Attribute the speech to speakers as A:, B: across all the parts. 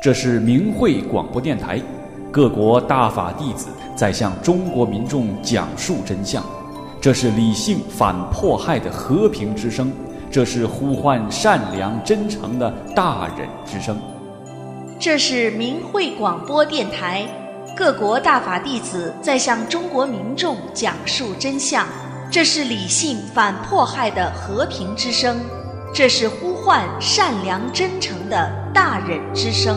A: 这是明慧广播电台，各国大法弟子在向中国民众讲述真相。这是理性反迫害的和平之声，这是呼唤善良真诚的大忍之声。
B: 这是明慧广播电台，各国大法弟子在向中国民众讲述真相。这是理性反迫害的和平之声，这是呼唤善良真诚的大忍之声。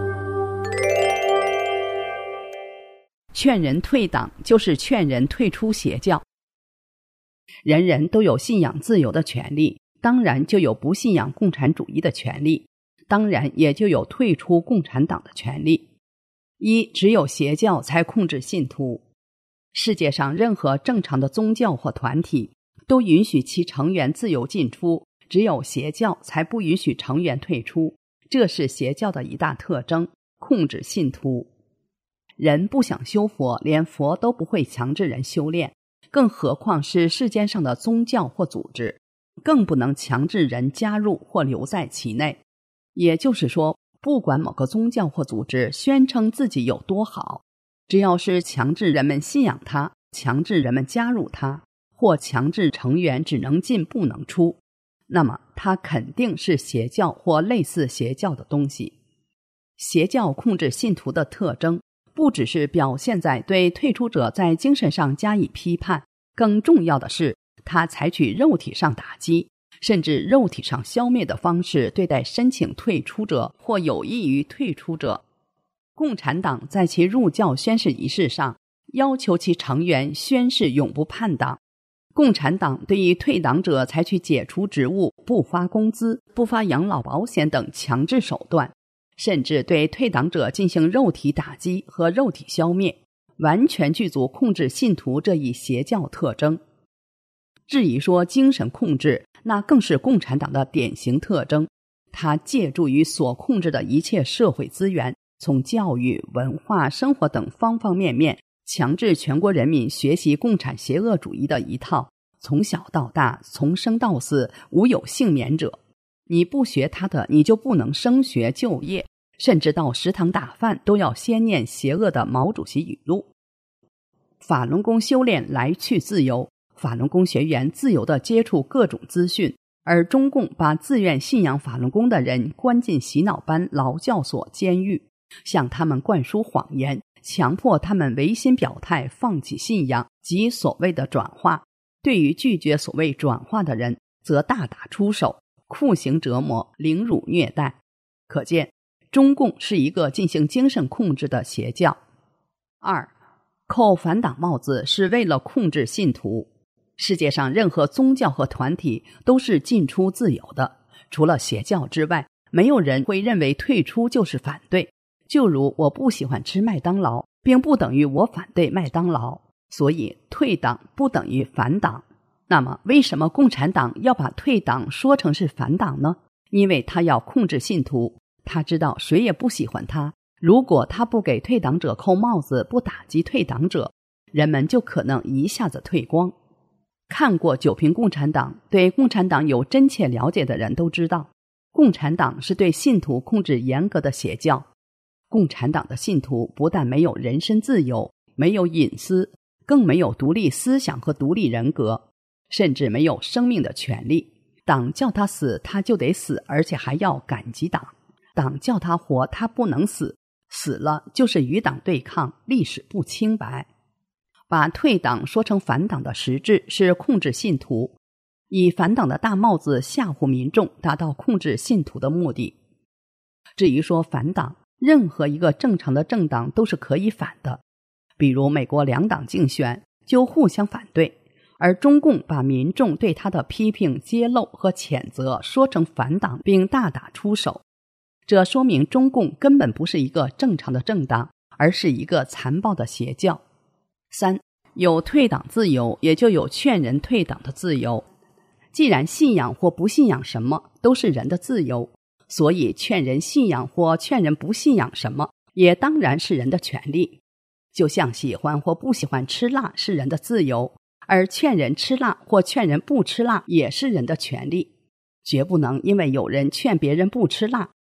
C: 劝人退党就是劝人退出邪教。人人都有信仰自由的权利，当然就有不信仰共产主义的权利，当然也就有退出共产党的权利。只有邪教才控制信徒。世界上任何正常的宗教或团体都允许其成员自由进出，只有邪教才不允许成员退出，这是邪教的一大特征，控制信徒。人不想修佛，连佛都不会强制人修炼，更何况是世间上的宗教或组织，更不能强制人加入或留在其内。也就是说，不管某个宗教或组织宣称自己有多好，只要是强制人们信仰它，强制人们加入它，或强制成员只能进不能出，那么它肯定是邪教或类似邪教的东西。邪教控制信徒的特征不只是表现在对退出者在精神上加以批判，更重要的是他采取肉体上打击，甚至肉体上消灭的方式对待申请退出者或有意于退出者。共产党在其入教宣誓仪式上要求其成员宣誓永不叛党。共产党对于退党者采取解除职务、不发工资、不发养老保险等强制手段，甚至对退党者进行肉体打击和肉体消灭，完全具足控制信徒这一邪教特征。至于说精神控制，那更是共产党的典型特征。它借助于所控制的一切社会资源，从教育、文化、生活等方方面面，强制全国人民学习共产邪恶主义的一套，从小到大，从生到死，无有幸免者。你不学他的，你就不能升学就业，甚至到食堂打饭都要先念邪恶的毛主席语录。法轮功修炼来去自由，法轮功学员自由地接触各种资讯，而中共把自愿信仰法轮功的人关进洗脑班、劳教所、监狱，向他们灌输谎言，强迫他们违心表态，放弃信仰及所谓的转化。对于拒绝所谓转化的人，则大打出手，酷刑折磨、凌辱虐待。可见中共是一个进行精神控制的邪教。扣反党帽子是为了控制信徒。世界上任何宗教和团体都是进出自由的，除了邪教之外，没有人会认为退出就是反对。就如我不喜欢吃麦当劳，并不等于我反对麦当劳，所以退党不等于反党。那么为什么共产党要把退党说成是反党呢？因为他要控制信徒，他知道谁也不喜欢他，如果他不给退党者扣帽子，不打击退党者，人们就可能一下子退光。看过《九评共产党》，对共产党有真切了解的人都知道，共产党是对信徒控制严格的邪教。共产党的信徒不但没有人身自由，没有隐私，更没有独立思想和独立人格，甚至没有生命的权利。党叫他死，他就得死，而且还要感激党。党叫他活，他不能死，死了就是与党对抗，历史不清白。把退党说成反党的实质是控制信徒，以反党的大帽子吓唬民众，达到控制信徒的目的。至于说反党，任何一个正常的政党都是可以反的，比如美国两党竞选就互相反对，而中共把民众对他的批评、揭露和谴责说成反党，并大打出手。这说明中共根本不是一个正常的政党，而是一个残暴的邪教。有退党自由，也就有劝人退党的自由。既然信仰或不信仰什么都是人的自由，所以劝人信仰或劝人不信仰什么也当然是人的权利。就像喜欢或不喜欢吃辣是人的自由，而劝人吃辣或劝人不吃辣也是人的权利。绝不能因为有人劝别人不吃辣，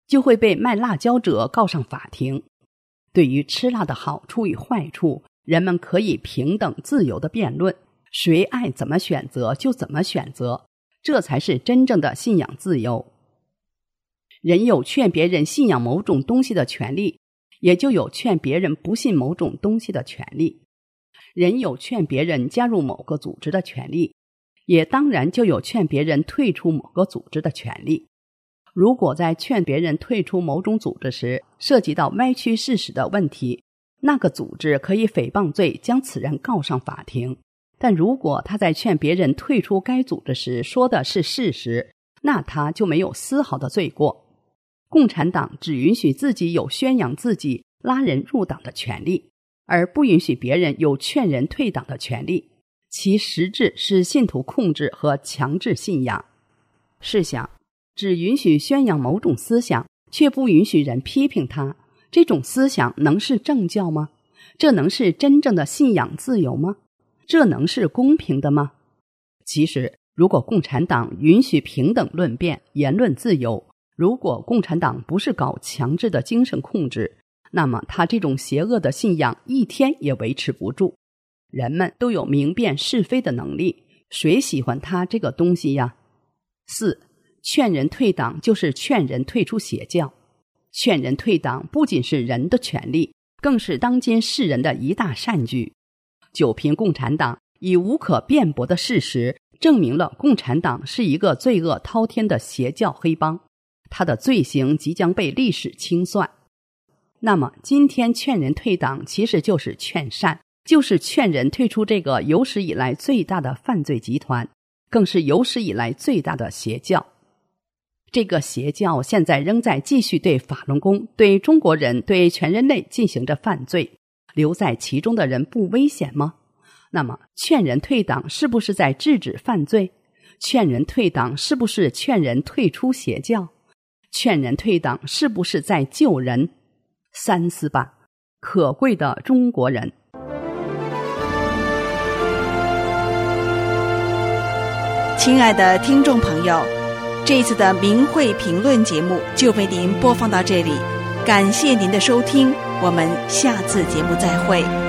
C: 就会被卖辣椒者告上法庭。对于吃辣的好处与坏处，人们可以平等自由地辩论，谁爱怎么选择就怎么选择，这才是真正的信仰自由。人有劝别人信仰某种东西的权利，也就有劝别人不信某种东西的权利。人有劝别人加入某个组织的权利，也当然就有劝别人退出某个组织的权利。如果在劝别人退出某种组织时涉及到歪曲事实的问题，那个组织可以诽谤罪将此人告上法庭。但如果他在劝别人退出该组织时说的是事实，那他就没有丝毫的罪过。共产党只允许自己有宣扬自己、拉人入党的权利，而不允许别人有劝人退党的权利，其实质是信徒控制和强制信仰。试想，只允许宣扬某种思想，却不允许人批评它，这种思想能是正教吗？这能是真正的信仰自由吗？这能是公平的吗？其实，如果共产党允许平等论辩、言论自由，如果共产党不是搞强制的精神控制，那么他这种邪恶的信仰一天也维持不住。人们都有明辨是非的能力，谁喜欢他这个东西呀？4. 劝人退党就是劝人退出邪教。劝人退党不仅是人的权利，更是当今世人的一大善举。就凭共产党以无可辩驳的事实证明了共产党是一个罪恶滔天的邪教黑帮，他的罪行即将被历史清算。那么今天劝人退党其实就是劝善，就是劝人退出这个有史以来最大的犯罪集团，更是有史以来最大的邪教。这个邪教现在仍在继续对法轮功、对中国人、对全人类进行着犯罪，留在其中的人不危险吗？那么劝人退党是不是在制止犯罪？劝人退党是不是劝人退出邪教？劝人退党是不是在救人？三思吧，可贵的中国人。
B: 亲爱的听众朋友，这一次的明慧评论节目就为您播放到这里，感谢您的收听，我们下次节目再会。